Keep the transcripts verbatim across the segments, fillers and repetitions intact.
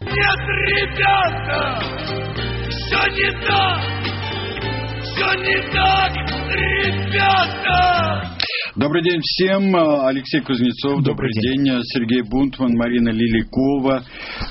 Нет, ребята, все не так, все не так, ребята. Добрый день всем. Алексей Кузнецов. Добрый, Добрый день. день. Сергей Бунтман, Марина Лиликова.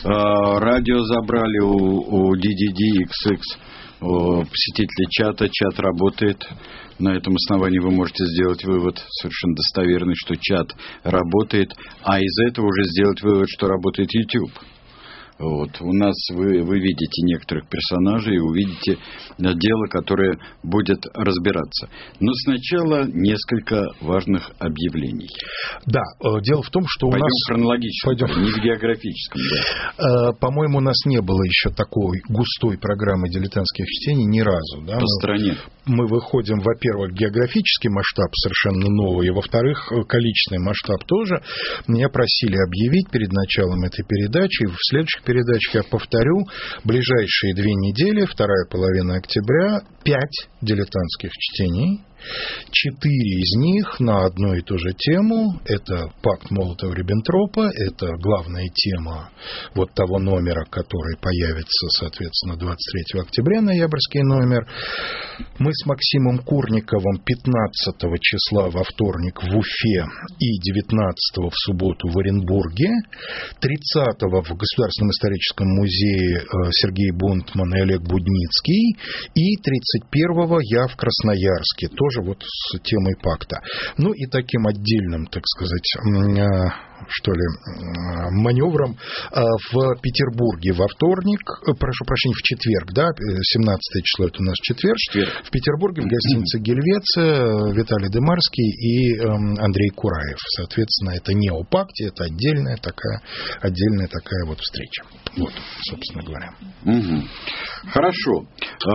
Радио забрали у, у ди ди ди икс икс, у посетителей чата. Чат работает. На этом основании вы можете сделать вывод совершенно достоверный, что чат работает. А из этого уже сделать вывод, что работает YouTube. Вот. У нас вы, вы видите некоторых персонажей и увидите дело, которое будет разбираться. Но сначала несколько важных объявлений. Да, дело в том, что Пойдем у нас... в хронологическом, Пойдем. не в географическом. Да. По-моему, у нас не было еще такой густой программы дилетантских чтений ни разу. Да? По стране. Мы выходим, во-первых, географический масштаб совершенно новый, и, во-вторых, количественный масштаб тоже. Меня просили объявить перед началом этой передачи, и в следующих передачах я повторю, ближайшие две недели, вторая половина октября, пять дилетантских чтений. Четыре из них на одну и ту же тему. Это пакт Молотова-Риббентропа, это главная тема вот того номера, который появится, соответственно, двадцать третьего октября, ноябрьский номер. Мы с Максимом Курниковым пятнадцатого числа во вторник в Уфе и девятнадцатого в субботу в Оренбурге, тридцатого в Государственном историческом музее Сергей Бунтман и Олег Будницкий, и тридцать первого я в Красноярске, тоже вот с темой пакта. Ну и таким отдельным, так сказать, что ли, маневром в Петербурге во вторник, прошу прощения, в четверг, да, семнадцатое число, это у нас четверг, четверг. В Петербурге в гостинице Гельвеция Виталий Дымарский и Андрей Кураев. Соответственно, это не о пакте, это отдельная такая, отдельная такая вот встреча. Вот, собственно говоря. Угу. Хорошо.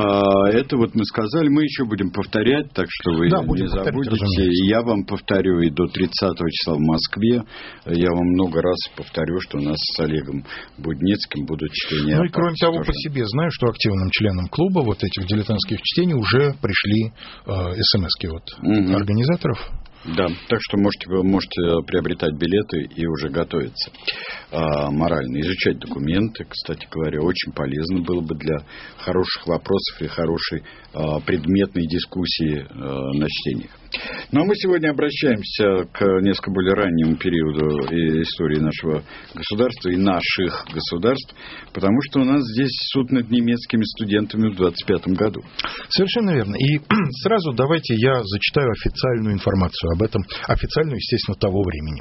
Это вот мы сказали, мы еще будем повторять, так что вы да, не забудете. И я вам повторю и до тридцатого числа в Москве. Я вам много раз повторю, что у нас с Олегом Будницким будут чтения. Ну и кроме того, тоже. По себе знаю, что активным членам клуба вот этих дилетантских чтений уже пришли э, смс-ки от угу. организаторов. Да, так что можете, вы можете приобретать билеты и уже готовиться а, морально, изучать документы, кстати говоря, очень полезно было бы для хороших вопросов и хорошей а, предметной дискуссии а, на чтениях. Ну а мы сегодня обращаемся к несколько более раннему периоду истории нашего государства и наших государств, потому что у нас здесь суд над немецкими студентами в двадцать пятом году. Совершенно верно. И сразу давайте я зачитаю официальную информацию об этом, официальную, естественно, того времени.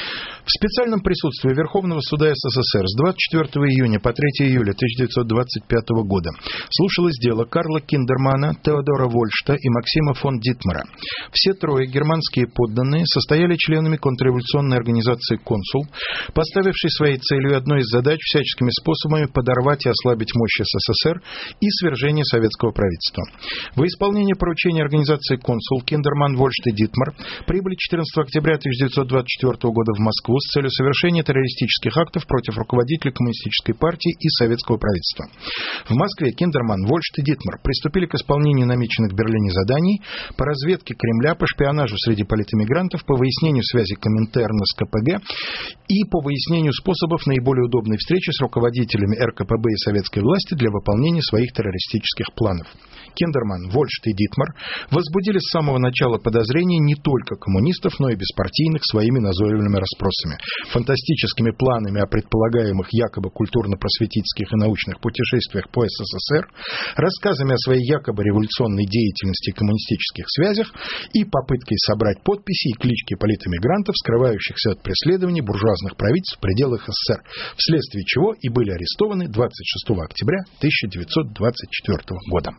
В специальном присутствии Верховного суда СССР с двадцать четвёртого июня по третьего июля тысяча девятьсот двадцать пятого года слушалось дело Карла Киндермана, Теодора Вольшта и Максима фон Дитмара. Все трое германские подданные состояли членами контрреволюционной организации «Консул», поставившей своей целью одной из задач всяческими способами подорвать и ослабить мощь СССР и свержение советского правительства. Во исполнение поручения организации «Консул» Киндерман, Вольшт и Дитмар прибыли четырнадцатого октября тысяча девятьсот двадцать четвёртого года в Москву с целью совершения террористических актов против руководителей Коммунистической партии и советского правительства. В Москве Киндерман, Вольшт и Дитмар приступили к исполнению намеченных в Берлине заданий по разведке Кремля, по шпионажу среди политэмигрантов, по выяснению связи Коминтерна с ка пэ гэ и по выяснению способов наиболее удобной встречи с руководителями эр ка пэ бэ и советской власти для выполнения своих террористических планов. Киндерман, Вольшт и Дитмар возбудили с самого начала подозрений не только коммунистов, но и беспартийных своими назойливыми расспросами, фантастическими планами о предполагаемых якобы культурно-просветительских и научных путешествиях по эс эс эс эр, рассказами о своей якобы революционной деятельности и коммунистических связях и попыткой собрать подписи и клички политэмигрантов, скрывающихся от преследований буржуазных правительств в пределах эс эс эс эр, вследствие чего и были арестованы двадцать шестого октября тысяча девятьсот двадцать четвёртого года.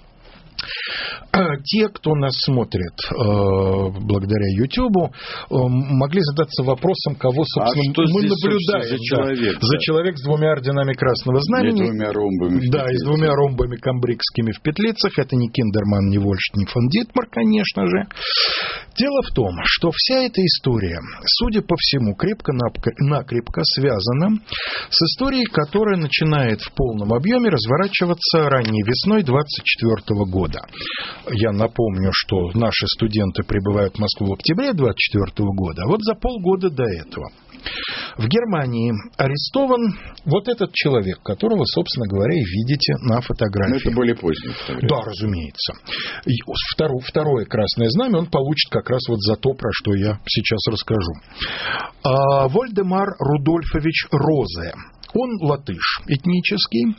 Те, кто нас смотрит э, благодаря Ютубу, э, могли задаться вопросом, кого, собственно, а мы наблюдаем. За человек, да, да. за человек с двумя орденами Красного Знамени. И двумя ромбами. Да, и с двумя ромбами камбрикскими в петлицах. Это не Киндерман, не Вольшт, не фон Дитмар, конечно же. Дело в том, что вся эта история, судя по всему, крепко-накрепко связана с историей, которая начинает в полном объеме разворачиваться ранней весной двадцать четвёртого года. Я напомню, что наши студенты прибывают в Москву в октябре двадцать четвёртого года, а вот за полгода до этого в Германии арестован вот этот человек, которого, собственно говоря, и видите на фотографии. Но это более поздние фотографии. Да, разумеется. И второе, второе красное знамя он получит как раз вот за то, про что я сейчас расскажу. А, Вольдемар Рудольфович Розе. Он латыш этнический,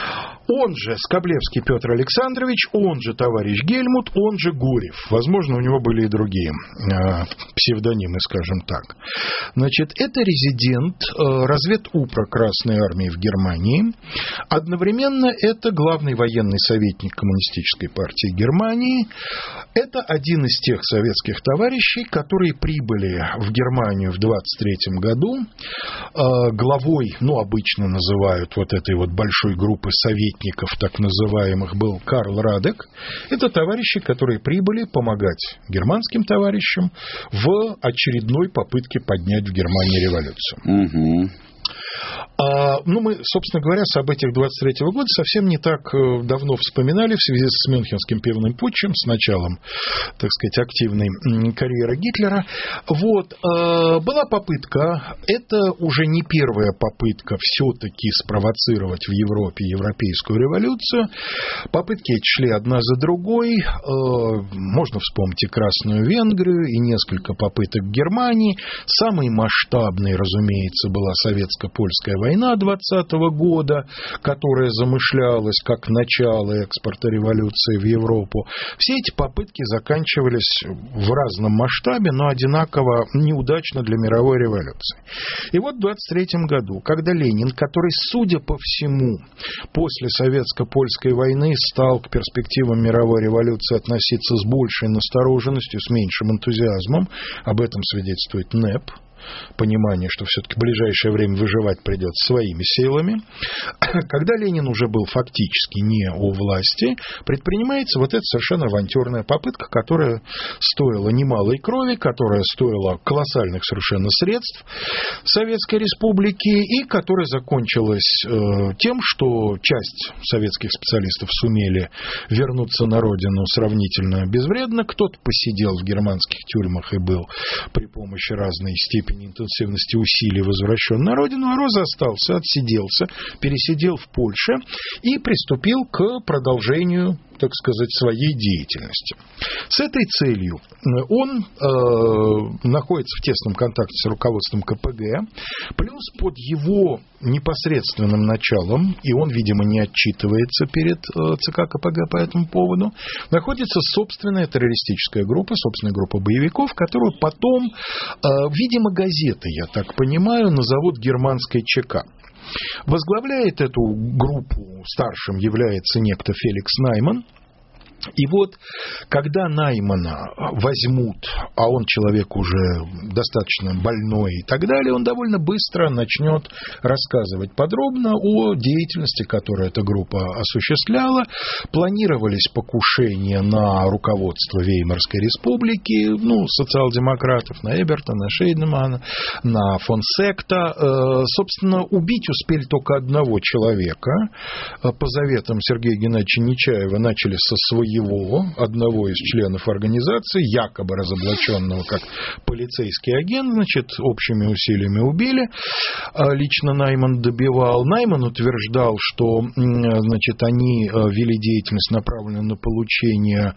он же Скоблевский Петр Александрович, он же товарищ Гельмут, он же Гурьев. Возможно, у него были и другие э, псевдонимы, скажем так. Значит, это резидент э, разведупра Красной Армии в Германии. Одновременно это главный военный советник Коммунистической партии Германии. Это один из тех советских товарищей, которые прибыли в Германию в двадцать третьем году. Э, главой, ну, обычно называют вот этой вот большой группы советников, так называемых, был Карл Радек. Это товарищи, которые прибыли помогать германским товарищам в очередной попытке поднять в Германии революцию. Угу. А, ну, мы, собственно говоря, события двадцать третьего года совсем не так давно вспоминали в связи с Мюнхенским пивным путчем, с началом, так сказать, активной карьеры Гитлера. Вот, а, была попытка, это уже не первая попытка все-таки спровоцировать в Европе европейскую революцию. Попытки эти шли одна за другой. А, можно вспомнить и Красную Венгрию, и несколько попыток Германии. Самой масштабной, разумеется, была советско-польская война двадцатого года, которая замышлялась как начало экспорта революции в Европу. Все эти попытки заканчивались в разном масштабе, но одинаково неудачно для мировой революции. И вот в двадцать третьем году, когда Ленин, который, судя по всему, после советско-польской войны стал к перспективам мировой революции относиться с большей настороженностью, с меньшим энтузиазмом, об этом свидетельствует НЭП, понимание, что все-таки в ближайшее время выживать придется своими силами. Когда Ленин уже был фактически не у власти, предпринимается вот эта совершенно авантюрная попытка, которая стоила немалой крови, которая стоила колоссальных совершенно средств Советской Республики и которая закончилась э, тем, что часть советских специалистов сумели вернуться на родину сравнительно безвредно. Кто-то посидел в германских тюрьмах и был при помощи разной степени интенсивности усилий возвращен на родину, а Роза остался, отсиделся, пересидел в Польше и приступил к продолжению, так сказать, своей деятельности. С этой целью он э, находится в тесном контакте с руководством ка пэ гэ, плюс под его непосредственным началом, и он, видимо, не отчитывается перед э, ЦК ка пэ гэ по этому поводу, находится собственная террористическая группа, собственная группа боевиков, которую потом, э, видимо, газеты, я так понимаю, назовут германской ЧК. Возглавляет эту группу, старшим является некто Феликс Найман. И вот, когда Наймана возьмут, а он человек уже достаточно больной и так далее, он довольно быстро начнет рассказывать подробно о деятельности, которую эта группа осуществляла. Планировались покушения на руководство Веймарской республики, ну, социал-демократов, на Эберта, на Шейдемана, на фон Секта. Собственно, убить успели только одного человека. По заветам Сергея Геннадьевича Нечаева начали со своего его, одного из членов организации, якобы разоблаченного как полицейский агент, значит, общими усилиями убили. Лично Найман добивал. Найман утверждал, что, значит, они вели деятельность, направленную на получение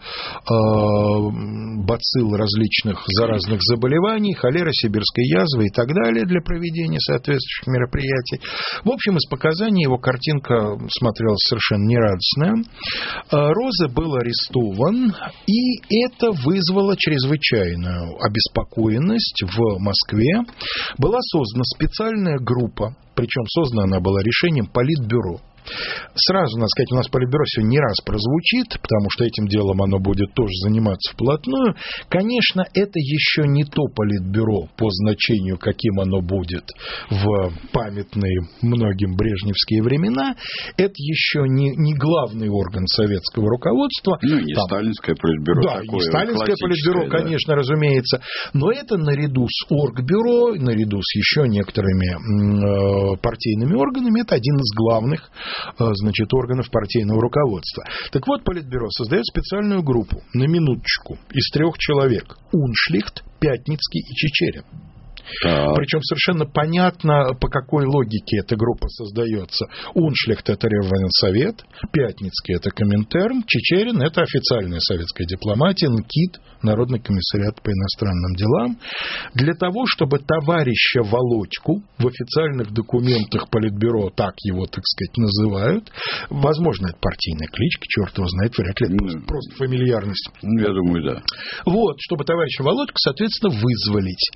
бацилл различных заразных заболеваний, холеры, сибирской язвы и так далее для проведения соответствующих мероприятий. В общем, из показаний его картинка смотрелась совершенно нерадостная. Роза был арестован, и это вызвало чрезвычайную обеспокоенность в Москве. Была создана специальная группа, причем создана она была решением Политбюро. Сразу, надо сказать, у нас Политбюро сегодня не раз прозвучит, потому что этим делом оно будет тоже заниматься вплотную. Конечно, это еще не то Политбюро по значению, каким оно будет в памятные многим брежневские времена. Это еще не, не главный орган советского руководства. Ну, не Там, сталинское Политбюро. Да, такое, не сталинское Политбюро, да. конечно, разумеется. Но это наряду с Оргбюро, наряду с еще некоторыми э, партийными органами, это один из главных э, значит, органов партийного руководства. Так вот, Политбюро создает специальную группу, на минуточку, из трех человек. Уншлихт, Пятницкий и Чичерин. Так. Причем совершенно понятно, по какой логике эта группа создается. Уншлихт – это Реввоенсовет, Пятницкий – это Коминтерн, Чичерин – это официальная советская дипломатия, НКИД, Народный комиссариат по иностранным делам, для того, чтобы товарища Володьку в официальных документах Политбюро, так его, так сказать, называют, возможно, это партийная кличка, черт его знает, вряд ли это просто, просто фамильярность. Я думаю, да. Вот, чтобы товарища Володьку, соответственно, вызволить.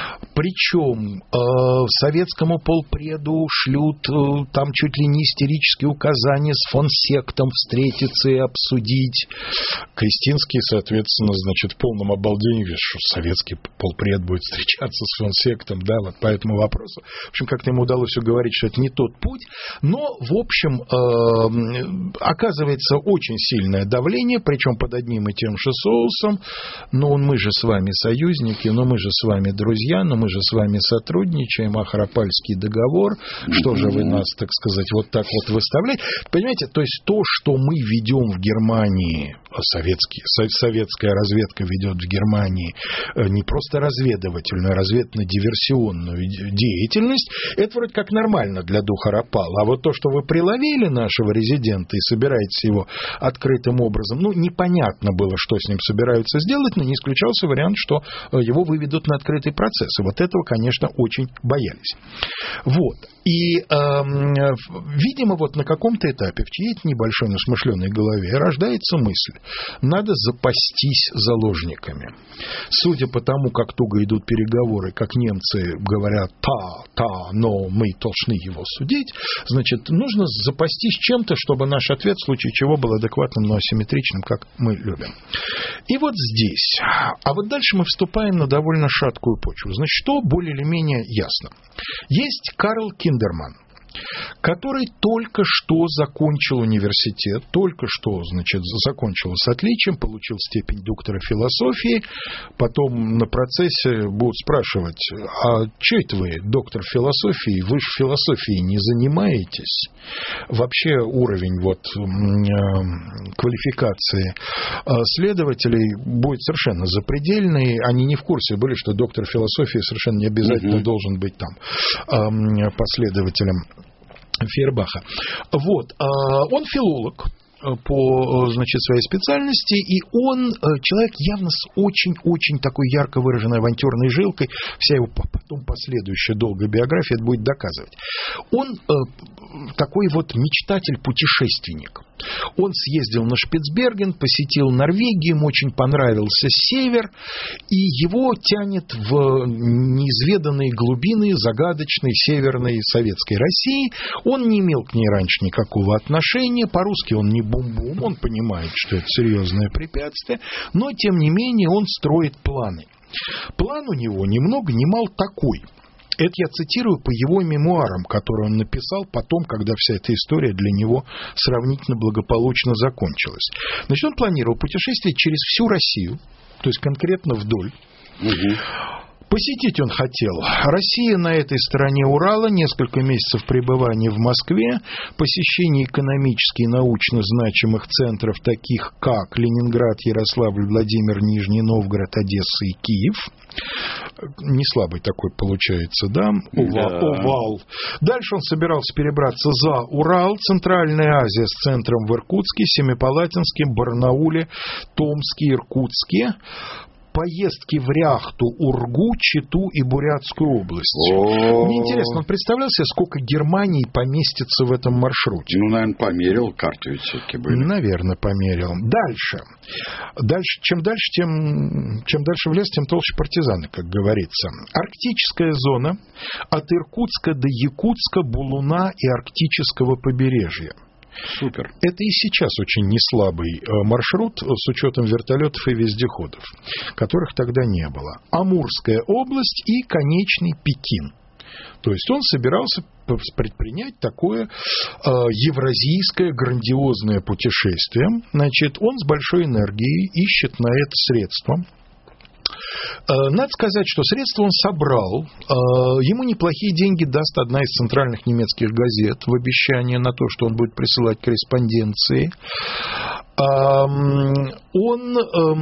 Причем э, советскому полпреду шлют э, там чуть ли не истерические указания с фонсектом встретиться и обсудить. Кристинский, соответственно, значит, в полном обалдении, говорит, что советский полпред будет встречаться с фонсектом, да, вот по этому вопросу. В общем, как-то ему удалось уговорить, что это не тот путь. Но, в общем, э, оказывается очень сильное давление, причем под одним и тем же соусом. Ну, мы же с вами союзники, но мы же с вами друзья, но мы же с вами сотрудничаем, Ахрапальский договор, что же вы нас, так сказать, вот так вот выставляете. Понимаете, то есть то, что мы ведем в Германии, советский, советская разведка ведет в Германии не просто разведывательную, а разведно-диверсионную деятельность, это вроде как нормально для духа Рапала. А вот то, что вы приловили нашего резидента и собираетесь его открытым образом, ну, непонятно было, что с ним собираются сделать, но не исключался вариант, что его выведут на открытый процесс. И вот этого, конечно, очень боялись. Вот. И, э, видимо, вот на каком-то этапе в чьей-то небольшой, но смышленой голове рождается мысль: надо запастись заложниками. Судя по тому, как туго идут переговоры, как немцы говорят «та, та, но мы должны его судить», значит, нужно запастись чем-то, чтобы наш ответ в случае чего был адекватным, но асимметричным, как мы любим. И вот здесь. А вот дальше мы вступаем на довольно шаткую почву. Значит, что более или менее ясно. Есть Карл Киндерман, который только что закончил университет, только что, значит, закончил с отличием, получил степень доктора философии, потом на процессе будут спрашивать: а что это вы, доктор философии, вы же философией не занимаетесь? Вообще уровень вот квалификации следователей будет совершенно запредельный, они не в курсе были, что доктор философии совершенно не обязательно mm-hmm. должен быть там последователем Фейербаха. Вот. Он филолог по, значит, своей специальности, и он человек явно с очень-очень такой ярко выраженной авантюрной жилкой. Вся его потом последующая долгая биография это будет доказывать. Он э, такой вот мечтатель-путешественник. Он съездил на Шпицберген, посетил Норвегию, ему очень понравился север, и его тянет в неизведанные глубины загадочной северной советской России. Он не имел к ней раньше никакого отношения, по-русски он не бум-бум, он понимает, что это серьезное препятствие, но, тем не менее, он строит планы. План у него ни много ни мало такой. Это я цитирую по его мемуарам, которые он написал потом, когда вся эта история для него сравнительно благополучно закончилась. Значит, он планировал путешествие через всю Россию, то есть конкретно вдоль. Угу. Посетить он хотел Россию на этой стороне Урала, несколько месяцев пребывания в Москве, посещение экономически и научно значимых центров, таких как Ленинград, Ярославль, Владимир, Нижний Новгород, Одесса и Киев. Не слабый такой получается, да? Увал. Да. Увал. Дальше он собирался перебраться за Урал, Центральная Азия с центром в Иркутске, Семипалатинске, Барнауле, Томске, Иркутске. Поездки в Ряхту, Ургу, Читу и Бурятскую область. О-о-о. Мне интересно, он представлял себе, сколько Германии поместится в этом маршруте? Ну, наверное, померил, карты ведь все-таки были. Наверное, померил. Дальше. Дальше чем дальше, тем, чем дальше в лес, тем толще партизаны, как говорится. Арктическая зона от Иркутска до Якутска, Булуна и арктического побережья. Супер. Это и сейчас очень неслабый маршрут с учетом вертолетов и вездеходов, которых тогда не было. Амурская область и конечный Пекин. То есть он собирался предпринять такое э, евразийское грандиозное путешествие. Значит, он с большой энергией ищет на это средства. Надо сказать, что средства он собрал. Ему неплохие деньги даст одна из центральных немецких газет в обещание на то, что он будет присылать корреспонденции. Он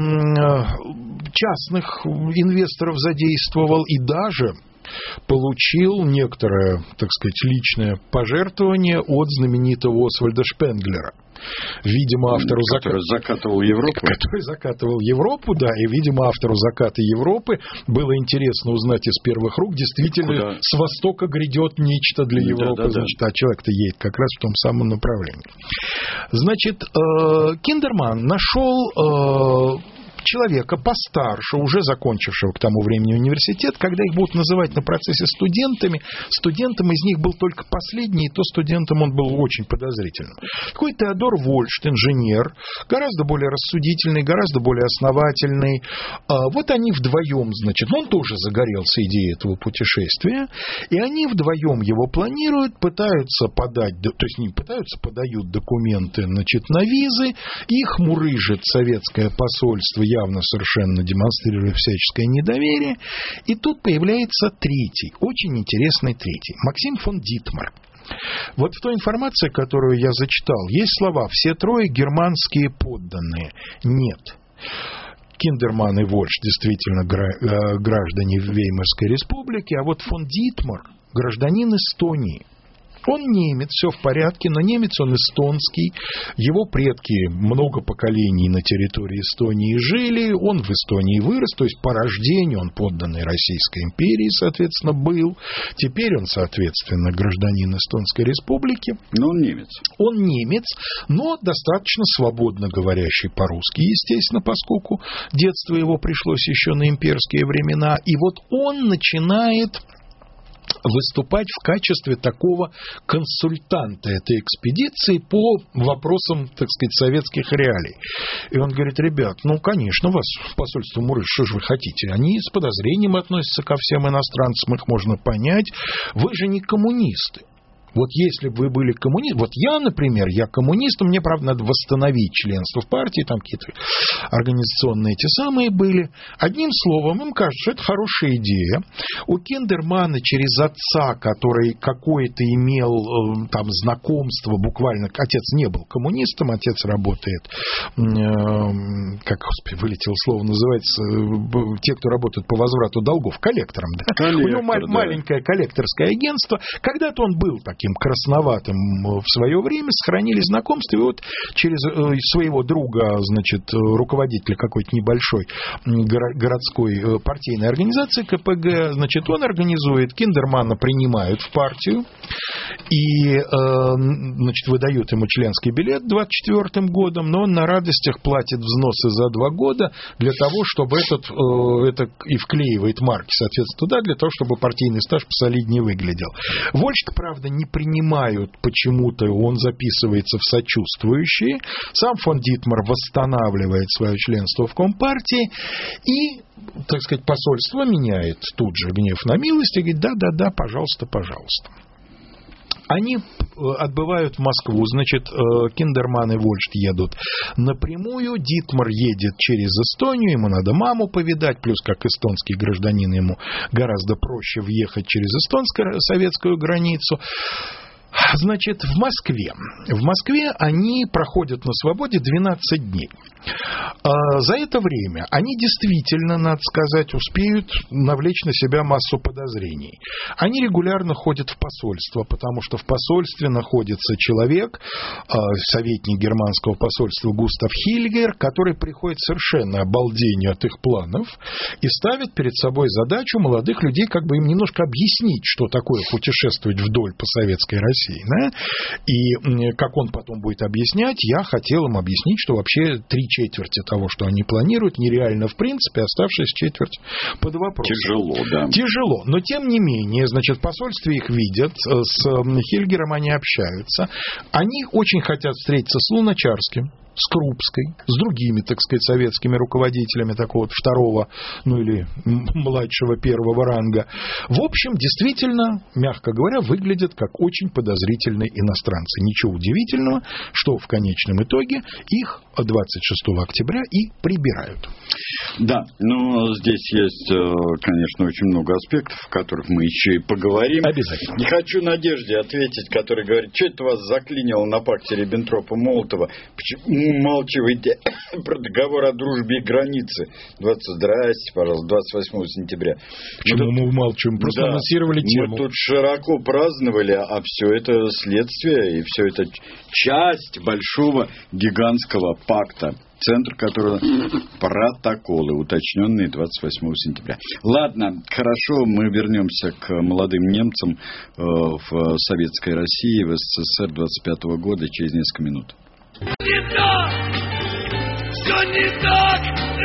частных инвесторов задействовал и даже получил некоторое, так сказать, личное пожертвование от знаменитого Освальда Шпенглера. Видимо, автору который закат... закатывал Европу. Который закатывал Европу, да, и, видимо, автору «Заката Европы» было интересно узнать из первых рук, действительно, Куда? С востока грядет нечто для Европы, да, да, значит, да. А человек-то едет как раз в том самом направлении. Значит, э, Киндерман нашел... Э, человека постарше, уже закончившего к тому времени университет, когда их будут называть на процессе студентами, студентом из них был только последний, и то студентом он был очень подозрительным. Такой Теодор Вольшт, инженер, гораздо более рассудительный, гораздо более основательный. Вот они вдвоем, значит, он тоже загорелся идеей этого путешествия, и они вдвоем его планируют, пытаются подать, то есть не пытаются, подают документы, значит, на визы, их мурыжит советское посольство, явно совершенно демонстрируя всяческое недоверие. И тут появляется третий, очень интересный третий, Максим фон Дитмар. Вот в той информации, которую я зачитал, есть слова «все трое германские подданные». Нет. Киндерман и Вольш действительно граждане Веймарской республики, а вот фон Дитмар гражданин Эстонии. Он немец, все в порядке, но немец он эстонский, его предки много поколений на территории Эстонии жили, он в Эстонии вырос, то есть по рождению он подданный Российской империи, соответственно, был. Теперь он, соответственно, гражданин Эстонской республики. Но он немец. Он немец, но достаточно свободно говорящий по-русски, естественно, поскольку детство его пришлось еще на имперские времена. И вот он начинает выступать в качестве такого консультанта этой экспедиции по вопросам, так сказать, советских реалий. И он говорит: ребят, ну, конечно, вас посольство Мурыш, что же вы хотите? Они с подозрением относятся ко всем иностранцам, их можно понять. Вы же не коммунисты. Вот если бы вы были коммунистом, вот я, например, я коммунист, мне, правда, надо восстановить членство в партии, там какие-то организационные эти самые были. Одним словом, им кажется, что это хорошая идея. У Киндермана через отца, который какое-то имел там знакомство, буквально, отец не был коммунистом, отец работает, э, как, господи, вылетело слово, называется, те, кто работает по возврату долгов, коллектором, да? Коллектор, у него да. маленькое коллекторское агентство. Когда-то он был таким красноватым в свое время, сохранили знакомство, и вот через своего друга, значит, руководителя какой-то небольшой городской партийной организации ка пэ гэ, значит, он организует, Киндермана принимают в партию и, значит, выдают ему членский билет двадцать четвёртым годом, но он на радостях платит взносы за два года для того, чтобы этот, это и вклеивает марки, соответственно, туда, для того, чтобы партийный стаж посолиднее выглядел. Вольшт, правда, не принимают почему-то, он записывается в сочувствующие. Сам фон Дитмар восстанавливает свое членство в Компартии и, так сказать, посольство меняет тут же гнев на милость и говорит: да-да-да, пожалуйста, пожалуйста. Они отбывают в Москву, значит, Киндерман и Вольшт едут напрямую, Дитмар едет через Эстонию, ему надо маму повидать, плюс как эстонский гражданин ему гораздо проще въехать через эстонско-советскую границу. Значит, в Москве. В Москве они проходят на свободе двенадцать дней. За это время они действительно, надо сказать, успеют навлечь на себя массу подозрений. Они регулярно ходят в посольство, потому что в посольстве находится человек, советник германского посольства Густав Хильгер, который приходит совершенно обалдению от их планов и ставит перед собой задачу молодых людей как бы им немножко объяснить, что такое путешествовать вдоль по советской России, России. Да? И как он потом будет объяснять, я хотел им объяснить, что вообще три четверти того, что они планируют, нереально в принципе, оставшаяся четверть под вопросом. Тяжело, да. Тяжело, но тем не менее, значит, в посольстве их видят, с Хильгером они общаются, они очень хотят встретиться с Луначарским, с Крупской, с другими, так сказать, советскими руководителями такого вот второго, ну или младшего первого ранга. В общем, действительно, мягко говоря, выглядят как очень подозрительные иностранцы. Ничего удивительного, что в конечном итоге их двадцать шестого октября и прибирают. Да, но здесь есть, конечно, очень много аспектов, о которых мы еще и поговорим. Обязательно. Не хочу Надежде ответить, которая говорит, что это вас заклинило на пакте Риббентропа-Молотова? Почему умалчиваете про договор о дружбе и границе? двадцать Здрасте, пожалуйста, двадцать восьмого сентября. Почему мы, мы умалчиваем? Просто да, анонсировали тему. Мы тут широко праздновали, а все это следствие, и все это часть большого гигантского пакта, центр которого протоколы, уточненные двадцать восьмого сентября. Ладно, хорошо, мы вернемся к молодым немцам э, в Советской России, в СССР двадцать пятого года через несколько минут. Не так, все не так,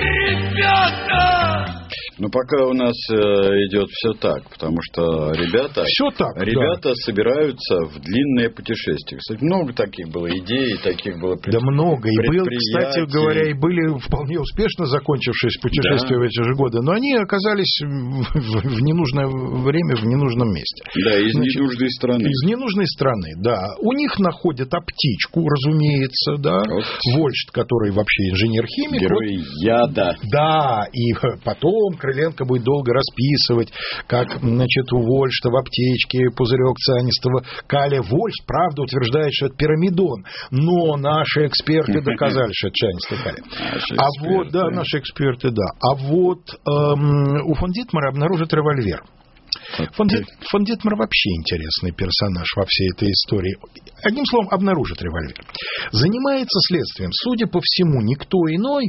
ребята! Но пока у нас э, идет все так, потому что ребята, все так, ребята да. собираются в длинное путешествие. Кстати, много таких было идей, таких было пред... Да много. И был, кстати говоря, и были вполне успешно закончившиеся путешествия да. в эти же годы, но они оказались в, в ненужное время, в ненужном месте. Да, из Значит, ненужной страны. Из ненужной страны, да. У них находят аптечку, разумеется, да. Вот. Вольшт, который вообще инженер-химик. Герой вот. яда. Да, и потом Крыленко будет долго расписывать, как, значит, у Вольшта в аптечке пузырек цианистого калия. Вольшт, правда, утверждает, что это пирамидон, но наши эксперты доказали, что это цианистый калий. А вот, да, наши эксперты, да. А вот эм, у фон Дитмара обнаружат револьвер. Фон, Дит, фон Дитмар вообще интересный персонаж во всей этой истории. Одним словом, обнаружит револьвер. Занимается следствием, судя по всему, никто иной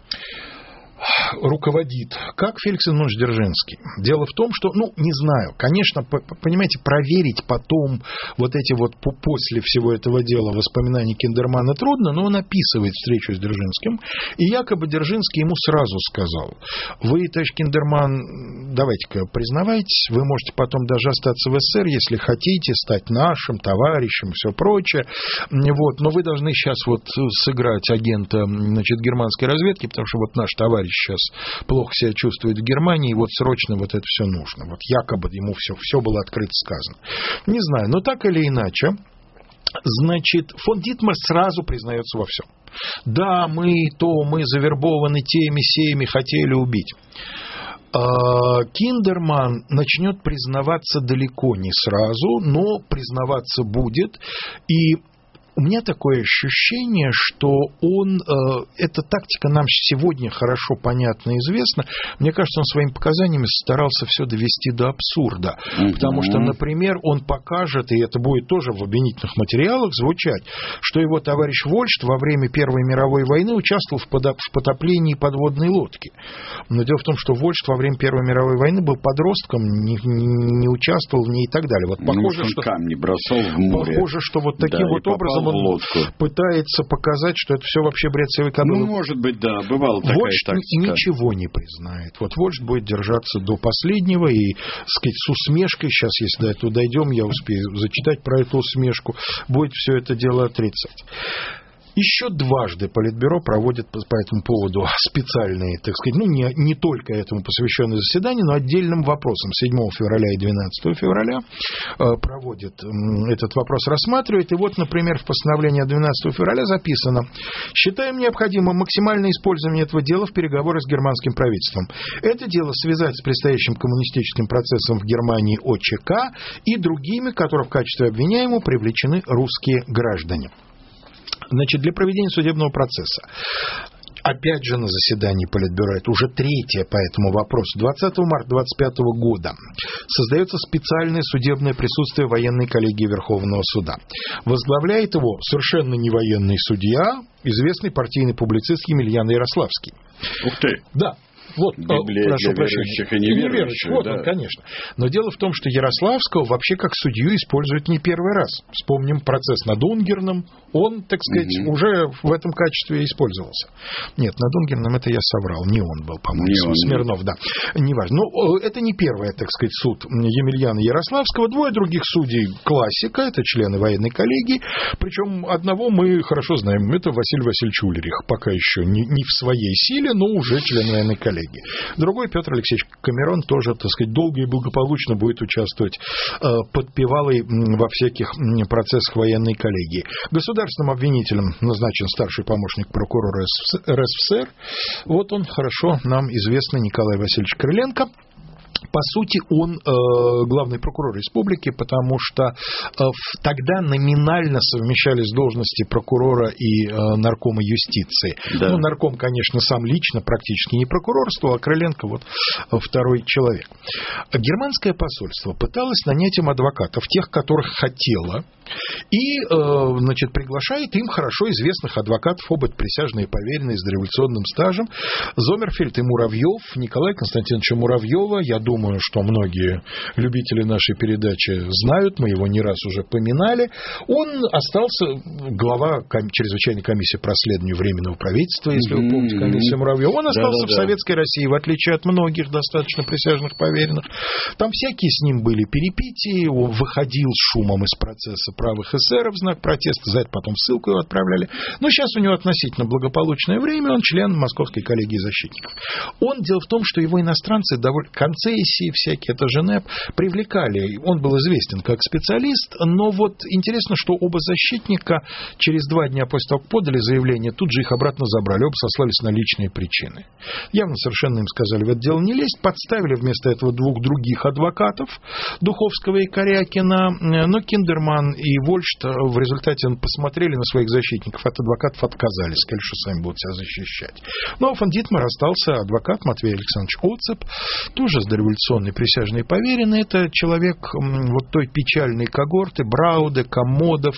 руководит, как Феликс Иванович Дзержинский. Дело в том, что, ну, не знаю, конечно, понимаете, проверить потом вот эти вот после всего этого дела воспоминания Киндермана трудно, но он описывает встречу с Дзержинским, и якобы Дзержинский ему сразу сказал: вы, товарищ Киндерман, давайте-ка признавайтесь, вы можете потом даже остаться в СССР, если хотите, стать нашим товарищем и все прочее, вот, но вы должны сейчас вот сыграть агента, значит, германской разведки, потому что вот наш товарищ сейчас плохо себя чувствует в Германии, и вот срочно вот это все нужно. Вот якобы ему все, все было открыто сказано. Не знаю, но так или иначе, значит, фон Дитмар сразу признается во всем. Да, мы то, мы завербованы теми, семи, хотели убить. Киндерман начнет признаваться далеко не сразу, но признаваться будет. И у меня такое ощущение, что он, э, эта тактика нам сегодня хорошо понятна и известна. Мне кажется, он своими показаниями старался все довести до абсурда. Mm-hmm. Потому что, например, он покажет, и это будет тоже в обвинительных материалах звучать, что его товарищ Вольшт во время Первой мировой войны участвовал в, подо- в потоплении подводной лодки. Но дело в том, что Вольшт во время Первой мировой войны был подростком, не, не, не участвовал в ней и так далее. Вот похоже, ну, что, камни бросал в море. Похоже, что вот таким да, вот образом он лодку. Пытается показать, что это все вообще бред сивой кобылы. Ну, может быть, да, бывала такая Вольшт тактика. Ничего не признает. Вот Вольшт будет держаться до последнего и, так сказать, с усмешкой, сейчас, если до этого дойдем, я успею зачитать про эту усмешку, будет все это дело отрицать. Еще дважды Политбюро проводит по, по этому поводу специальные, так сказать, ну, не, не только этому посвященные заседания, но отдельным вопросам. седьмого февраля и двенадцатого февраля э, проводит э, этот вопрос, рассматривает. И вот, например, в постановлении от двенадцатого февраля записано: считаем необходимым максимальное использование этого дела в переговорах с германским правительством. Это дело связать с предстоящим коммунистическим процессом в Германии ОЧК и другими, которые в качестве обвиняемого привлечены русские граждане. Значит, для проведения судебного процесса, опять же на заседании Политбюро, это уже третье по этому вопросу, двадцатого марта двадцать пятого года создается специальное судебное присутствие военной коллегии Верховного суда. Возглавляет его совершенно не военный судья, известный партийный публицист Емельян Ярославский. Ух ты! Да. Вот, Библия прошу для прощения. верующих и неверующих. И неверующих. Вот да. он, конечно. Но дело в том, что Ярославского вообще как судью используют не первый раз. Вспомним процесс над Унгерном. Он, так сказать, угу. уже в этом качестве использовался. Нет, над Унгерном это я соврал. Не он был, по-моему, Смирнов, да. Неважно. Но это не первый, так сказать, суд Емельяна Ярославского. Двое других судей классика, это члены военной коллегии. Причем одного мы хорошо знаем. Это Василий Васильевич Ульрих. Пока еще не, не в своей силе, но уже член военной коллегии. Другой, Петр Алексеевич Камерон, тоже, так сказать, долго и благополучно будет участвовать э, подпевалой во всяких процессах военной коллегии. Государственным обвинителем назначен старший помощник прокурора эр эс эф эс эр. Вот он, хорошо нам известный Николай Васильевич Крыленко. По сути, он э, главный прокурор республики, потому что э, тогда номинально совмещались должности прокурора и э, наркома юстиции. Да. Ну, нарком, конечно, сам лично практически не прокурорствовал, а Крыленко вот второй человек. Германское посольство пыталось нанять им адвокатов, тех, которых хотело, и, э, значит, приглашает им хорошо известных адвокатов, оба присяжные поверенные с дореволюционным стажем, Зомерфельд и Муравьев, Николая Константиновича Муравьева. Я думаю, что многие любители нашей передачи знают, мы его не раз уже поминали. Он остался глава ком- чрезвычайной комиссии по расследованию Временного правительства, если mm-hmm. вы помните, комиссия Муравьева. Он остался Да-да-да. в Советской России, в отличие от многих достаточно присяжных поверенных. Там всякие с ним были перипетии, он выходил с шумом из процесса правых эсеров в знак протеста, за это потом ссылку его отправляли. Но сейчас у него относительно благополучное время, он член Московской коллегии защитников. Он, дело в том, что его иностранцы довольно концессии всякие, это Женеп, привлекали. Он был известен как специалист, но вот интересно, что оба защитника через два дня после того, как подали заявление, тут же их обратно забрали, оба сослались на личные причины. Явно совершенно им сказали, в это дело не лезть, подставили вместо этого двух других адвокатов, Духовского и Корякина, но Киндерман и Вольшт в результате посмотрели на своих защитников, от адвокатов отказались, сказали, что сами будут себя защищать. Но фон Дитмар остался адвокат Матвей Александрович Оцеп, тоже с дореволюционной присяжной поверенный. Это человек вот той печальной когорты Брауде, Комодов,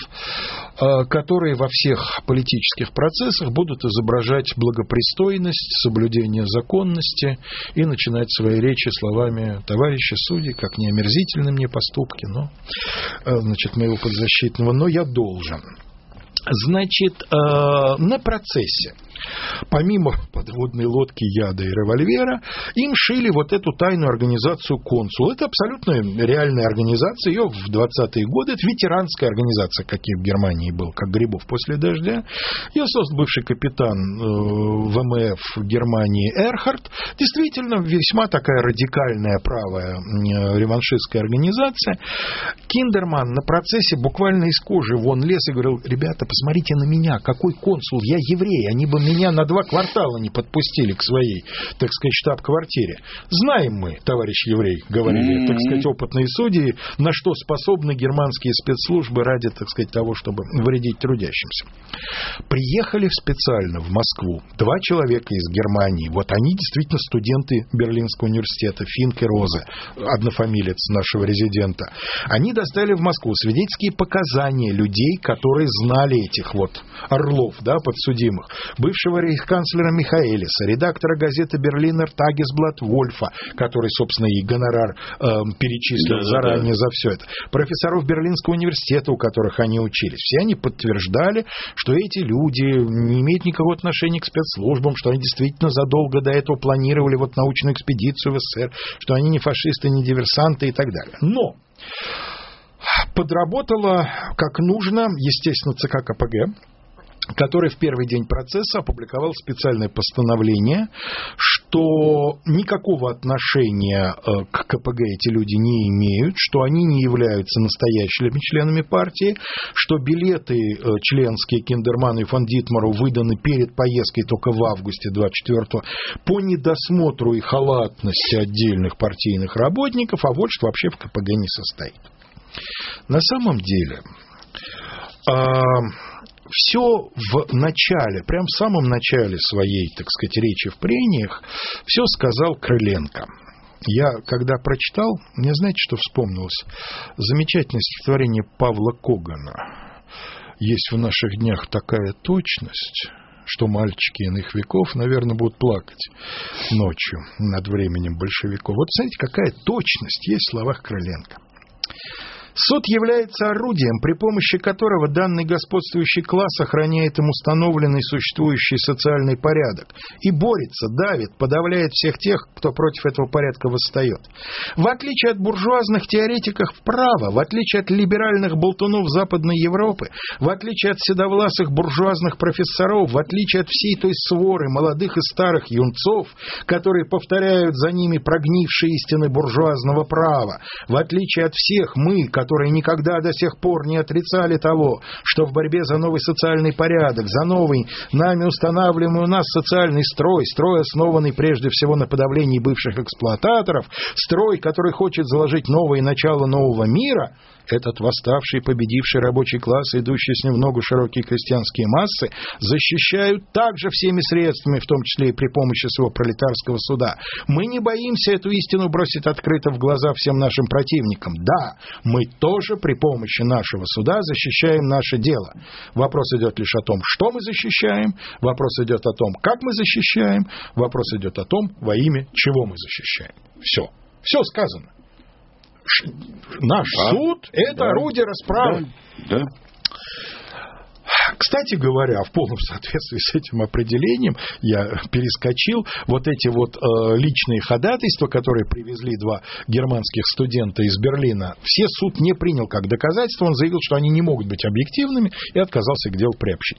которые во всех политических процессах будут изображать благопристойность, соблюдение законности и начинать свои речи словами: товарищи судьи, как не омерзительны мне поступки, но, значит, моего подзащитного, но я должен. Значит, на процессе, помимо подводной лодки, яда и револьвера, им шили вот эту тайную организацию «Консул». Это абсолютно реальная организация. Ее в двадцатые годы, это ветеранская организация, какие в Германии был, как грибов после дождя. Ее создал бывший капитан вэ эм эф Германии Эрхард. Действительно, весьма такая радикальная правая реваншистская организация. Киндерман на процессе буквально из кожи вон лез и говорил: ребята, посмотрите на меня, какой консул, я еврей, они бы меня на два квартала не подпустили к своей, так сказать, штаб-квартире. Знаем мы, товарищ еврей, говорили, mm-hmm. так сказать, опытные судьи, на что способны германские спецслужбы ради, так сказать, того, чтобы вредить трудящимся. Приехали специально в Москву два человека из Германии, вот они действительно студенты Берлинского университета, Финк и Розе, однофамилец нашего резидента. Они доставили в Москву свидетельские показания людей, которые знали этих вот орлов, да, подсудимых. Бывшего рейхсканцлера Михаэлиса, редактора газеты «Берлинер» Тагесблат Вольфа, который, собственно, и гонорар э, перечислил да, заранее да. за все это. Профессоров Берлинского университета, у которых они учились. Все они подтверждали, что эти люди не имеют никакого отношения к спецслужбам, что они действительно задолго до этого планировали вот научную экспедицию в СССР, что они не фашисты, не диверсанты и так далее. Но подработала как нужно, естественно, ЦК КПГ, который в первый день процесса опубликовал специальное постановление, что никакого отношения к КПГ эти люди не имеют, что они не являются настоящими членами партии, что билеты членские Киндерману и фон Дитмару выданы перед поездкой только в августе двадцать четвёртого по недосмотру и халатности отдельных партийных работников, а вот что вообще в КПГ не состоит. На самом деле, э, все в начале, прям в самом начале своей, так сказать, речи в прениях, все сказал Крыленко. Я, когда прочитал, мне знаете, что вспомнилось? Замечательное стихотворение Павла Когана. Есть в наших днях такая точность, что мальчики иных веков, наверное, будут плакать ночью над временем большевиков. Вот смотрите, какая точность есть в словах Крыленко. Суд является орудием, при помощи которого данный господствующий класс охраняет им установленный существующий социальный порядок и борется, давит, подавляет всех тех, кто против этого порядка восстает. В отличие от буржуазных теоретиков права, в отличие от либеральных болтунов Западной Европы, в отличие от седовласых буржуазных профессоров, в отличие от всей той своры молодых и старых юнцов, которые повторяют за ними прогнившие истины буржуазного права, в отличие от всех мы, которые никогда до сих пор не отрицали того, что в борьбе за новый социальный порядок, за новый, нами устанавливаемый у нас социальный строй, строй, основанный прежде всего на подавлении бывших эксплуататоров, строй, который хочет заложить новое начало нового мира, этот восставший, победивший рабочий класс, идущий с ним в ногу широкие крестьянские массы, защищают также всеми средствами, в том числе и при помощи своего пролетарского суда. Мы не боимся эту истину бросить открыто в глаза всем нашим противникам. Да, мы тоже при помощи нашего суда защищаем наше дело. Вопрос идет лишь о том, что мы защищаем, вопрос идет о том, как мы защищаем, вопрос идет о том, во имя чего мы защищаем. Все. Все сказано. Наш да, суд – это да, орудие расправы. Да, да. Кстати говоря, в полном соответствии с этим определением я перескочил вот эти вот э, личные ходатайства, которые привезли два германских студента из Берлина. Все суд не принял как доказательство, он заявил, что они не могут быть объективными, и отказался к делу приобщить.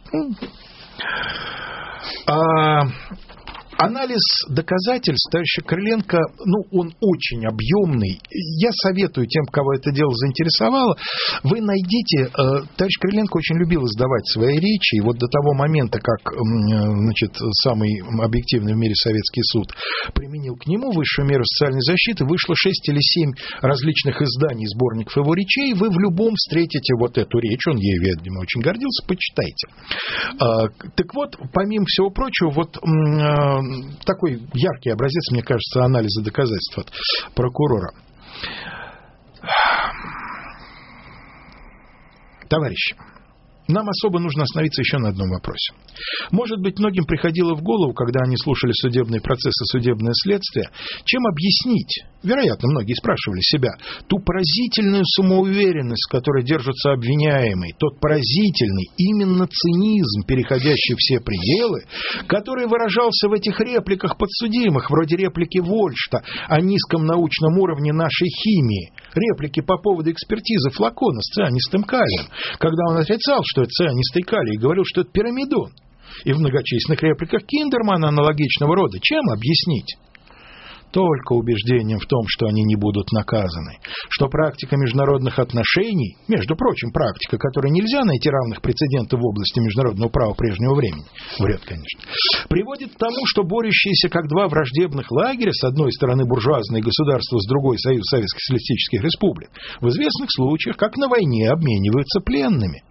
А... Анализ доказательств товарища Крыленко, ну, он очень объемный. Я советую тем, кого это дело заинтересовало, вы найдите... Э, товарищ Крыленко очень любил издавать свои речи, и вот до того момента, как, э, значит, самый объективный в мире советский суд применил к нему высшую меру социальной защиты, вышло шесть или семь различных изданий, сборников его речей, вы в любом встретите вот эту речь, он ей, видимо, очень гордился, почитайте. Э, так вот, помимо всего прочего, вот... Э, такой яркий образец, мне кажется, анализа доказательств от прокурора. Товарищи, нам особо нужно остановиться еще на одном вопросе. Может быть, многим приходило в голову, когда они слушали судебные процессы, судебное следствие, чем объяснить, вероятно, многие спрашивали себя, ту поразительную самоуверенность, с которой держатся обвиняемые, тот поразительный именно цинизм, переходящий все пределы, который выражался в этих репликах подсудимых, вроде реплики Вольшта о низком научном уровне нашей химии, реплики по поводу экспертизы флакона с цианистым калием, когда он отрицал, что это цианистый калий, и говорил, что это пирамидон. И в многочисленных репликах Киндермана аналогичного рода. Чем объяснить? Только убеждением в том, что они не будут наказаны. Что практика международных отношений, между прочим, практика, которой нельзя найти равных прецедентов в области международного права прежнего времени, вряд, конечно, приводит к тому, что борющиеся как два враждебных лагеря, с одной стороны буржуазные государства, с другой Союз Советских Социалистических Республик, в известных случаях, как на войне, обмениваются пленными.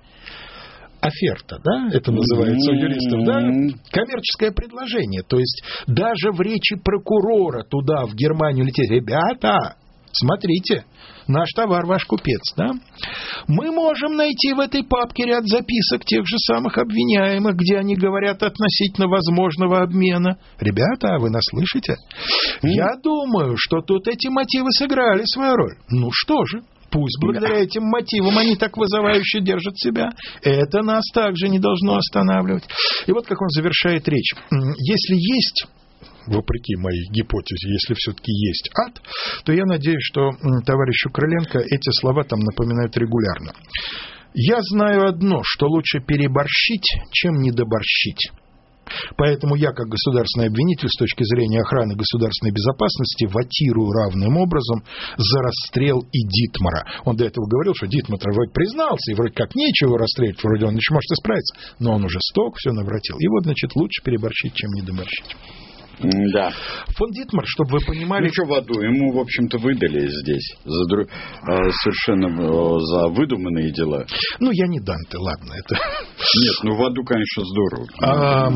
Оферта, да, это называется у юристов, да, коммерческое предложение, то есть даже в речи прокурора туда, в Германию лететь, ребята, смотрите, наш товар, ваш купец, да, мы можем найти в этой папке ряд записок тех же самых обвиняемых, где они говорят относительно возможного обмена. Ребята, вы нас слышите? Я думаю, что тут эти мотивы сыграли свою роль. Ну что же? Пусть благодаря этим мотивам они так вызывающе держат себя. Это нас также не должно останавливать. И вот как он завершает речь. Если есть, вопреки моей гипотезе, если все-таки есть ад, то я надеюсь, что товарищу Крыленко эти слова там напоминают регулярно. Я знаю одно, что лучше переборщить, чем недоборщить. Поэтому я, как государственный обвинитель, с точки зрения охраны государственной безопасности, вотирую равным образом за расстрел и Дитмара. Он до этого говорил, что Дитмар вроде признался, и вроде как нечего расстрелять, вроде он еще может исправиться, но он уже сток все навратил. И вот, значит, лучше переборщить, чем недоборщить. Да. Фон Дитмар, чтобы вы понимали... Ну что в аду, ему, в общем-то, выдали здесь за дру... совершенно за выдуманные дела. Ну, я не Данте, ладно, это Нет, ну в аду, конечно, здорово. А,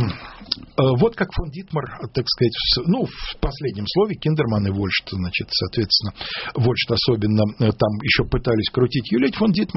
вот как фон Дитмар, так сказать, ну, в последнем слове Киндерман и Вольшт, значит, соответственно, Вольшт особенно там еще пытались крутить, юлить фон Дитмар.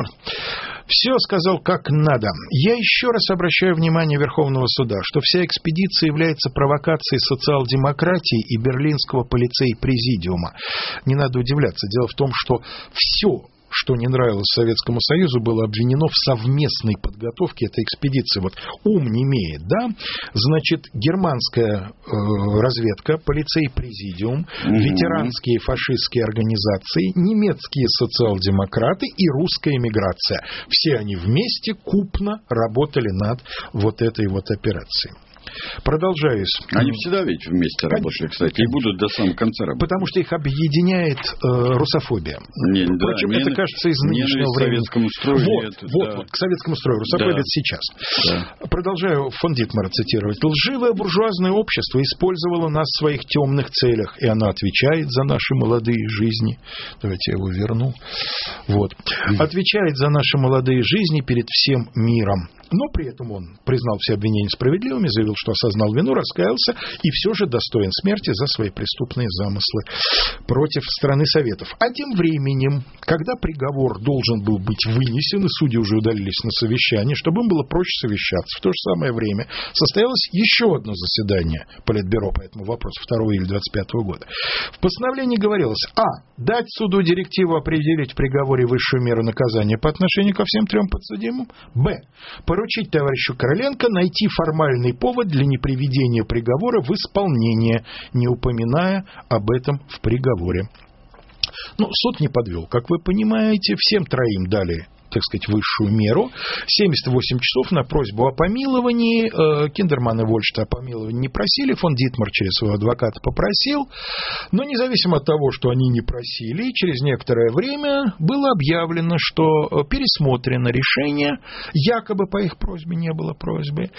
Все сказал как надо. Я еще раз обращаю внимание Верховного суда, что вся экспедиция является провокацией социал-демократии и берлинского полицей-президиума. Не надо удивляться. Дело в том, что все, что не нравилось Советскому Союзу, было обвинено в совместной подготовке этой экспедиции. Вот ум не имеет, да? Значит, германская э, разведка, полицей-президиум, mm-hmm. ветеранские фашистские организации, немецкие социал-демократы и русская эмиграция. Все они вместе купно работали над вот этой вот операцией. Продолжаюсь. Они всегда ведь вместе работали, кстати, и будут до самого конца работать. Потому что их объединяет э, русофобия. Не, Впрочем, да, это не, кажется из нынешнего времени. К советскому строю. Вот, нет, вот, да. вот, к советскому строю. Русофобия да. сейчас. Да. Продолжаю фон Дитмара цитировать. Лживое буржуазное общество использовало нас в своих темных целях, и оно отвечает за наши молодые жизни. Давайте я его верну. Вот. Отвечает за наши молодые жизни перед всем миром. Но при этом он признал все обвинения справедливыми, заявил, что осознал вину, раскаялся и все же достоин смерти за свои преступные замыслы против страны Советов. А тем временем, когда приговор должен был быть вынесен, и судьи уже удалились на совещание, чтобы им было проще совещаться, в то же самое время состоялось еще одно заседание Политбюро по этому вопросу второго июля двадцать пятого года. В постановлении говорилось: а. Дать суду директиву определить в приговоре высшую меру наказания по отношению ко всем трем подсудимым. Б. Поручить товарищу Короленко найти формальный повод для неприведения приговора в исполнение, не упоминая об этом в приговоре. Ну, суд не подвел. Как вы понимаете, всем троим дали, так сказать, высшую меру. семьдесят восемь часов на просьбу о помиловании. Киндерман и Вольшт о помиловании не просили. Фон Дитмар через своего адвоката попросил. Но независимо от того, что они не просили, через некоторое время было объявлено, что пересмотрено решение. Якобы по их просьбе не было просьбы.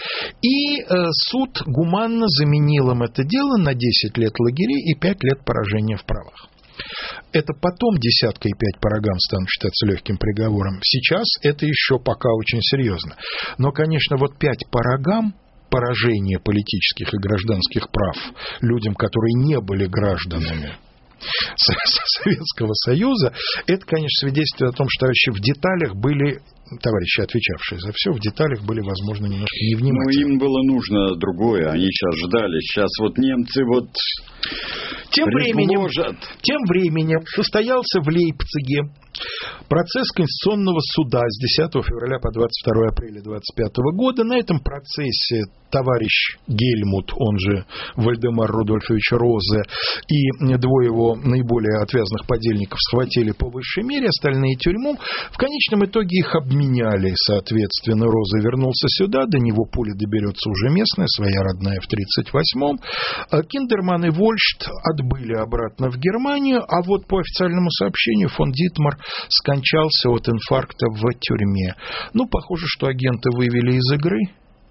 И суд гуманно заменил им это дело на десять лет лагерей и пять лет поражения в правах. Это потом десятка и пять по рогам станут считаться легким приговором. Сейчас это еще пока очень серьезно. Но, конечно, вот пять по рогам, поражение политических и гражданских прав людям, которые не были гражданами Советского Союза, это, конечно, свидетельствует о том, что товарищи в деталях были, товарищи, отвечавшие за все, в деталях были, возможно, немножко невнимательны. Ну, им было нужно другое, они сейчас ждали. Сейчас вот немцы вот тем временем, тем временем состоялся в Лейпциге процесс Конституционного суда с десятого февраля по двадцать второе апреля двадцать пятого года. На этом процессе товарищ Гельмут, он же Вальдемар Рудольфович Розе, и двое его наиболее отвязных подельников схватили по высшей мере, остальные тюрьму. В конечном итоге их обменяли, соответственно. Розе вернулся сюда, до него пуля доберется уже местная, своя родная, в тридцать восьмом. Киндерман и Вольшт отбыли обратно в Германию, а вот по официальному сообщению фон Дитмар скончался от инфаркта в тюрьме. Ну, похоже, что агента вывели из игры.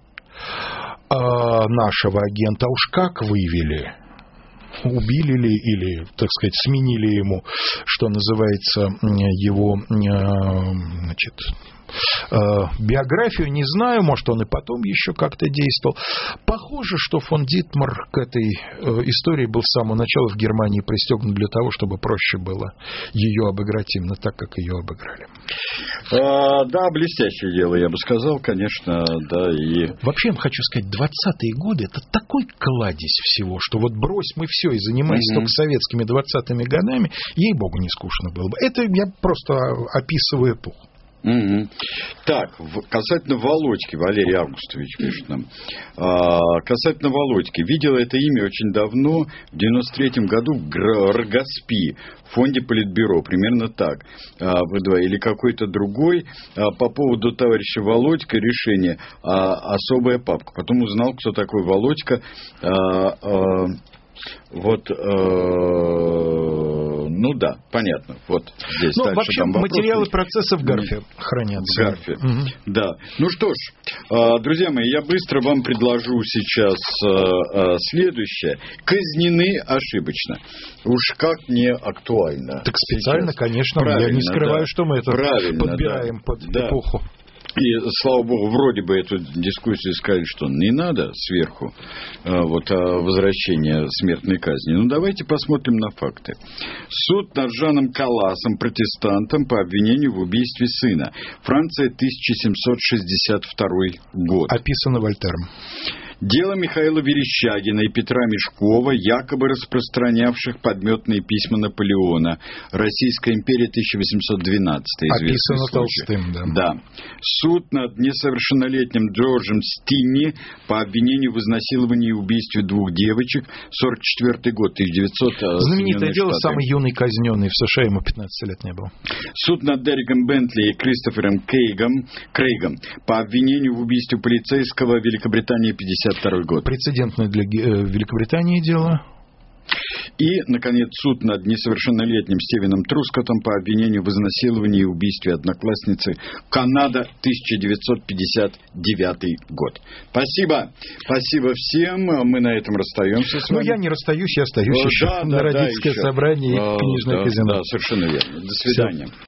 А нашего агента уж как вывели? Убили ли или, так сказать, сменили ему, что называется, его, значит, биографию, не знаю, может, он и потом еще как-то действовал. Похоже, что фон Дитмар к этой истории был с самого начала в Германии пристегнут для того, чтобы проще было ее обыграть именно так, как ее обыграли. А, да, блестящее дело, я бы сказал, конечно, да. И... Вообще, я вам хочу сказать, двадцатые годы — это такой кладезь всего, что вот брось мы все и занимались mm-hmm. только советскими двадцатыми годами, ей-богу, не скучно было бы. Это я просто описываю эпоху. Угу. Так, касательно Володьки, Валерий Августович пишет нам. А, касательно Володьки, видел это имя очень давно, в девяносто третьем году в РГОСПИ, в фонде Политбюро, примерно так, а, или какой-то другой, а, по поводу товарища Володька решение, а, особая папка. Потом узнал, кто такой Володька. А, а, вот, э, ну да, понятно. Вот здесь. Ну, дальше, вообще, там материалы процесса в Гарфе хранятся. В Гарфе, угу. Да. Ну что ж, э, друзья мои, я быстро вам предложу сейчас э, э, следующее. Казнены ошибочно. Уж как не актуально. Так специально, сейчас. Конечно, Правильно, я не скрываю, да. что мы это Правильно, подбираем да. под да. эпоху. И, слава богу, вроде бы эту дискуссию сказали, что не надо сверху вот, возвращения смертной казни. Ну, давайте посмотрим на факты. Суд над Жаном Калласом, протестантом, по обвинению в убийстве сына. Франция, тысяча семьсот шестьдесят второй год. Описано Вольтером. Дело Михаила Верещагина и Петра Мешкова, якобы распространявших подметные письма Наполеона. Российская империя, тысяча восемьсот двенадцатый. Описано случай. Толстым, да. Да. Суд над несовершеннолетним Джорджем Стинни по обвинению в изнасиловании и убийстве двух девочек. сорок четвёртый год, тысяча девятьсот. Знаменитое дело, Штаты. Самый юный казненный в США, ему пятнадцать лет не было. Суд над Дереком Бентли и Кристофером Кейгом, Крейгом по обвинению в убийстве полицейского Великобритании, пятьдесят второй год. Прецедентное для Великобритании дело. И, наконец, суд над несовершеннолетним Стивеном Трускотом по обвинению в изнасиловании и убийстве одноклассницы. Канада, тысяча девятьсот пятьдесят девятый год. Спасибо. Спасибо всем. Мы на этом расстаемся с вами. Ну, я не расстаюсь, я остаюсь О, еще да, на да, родительское да, собрание и а, книжное да, казино. Да, совершенно верно. До свидания. Все.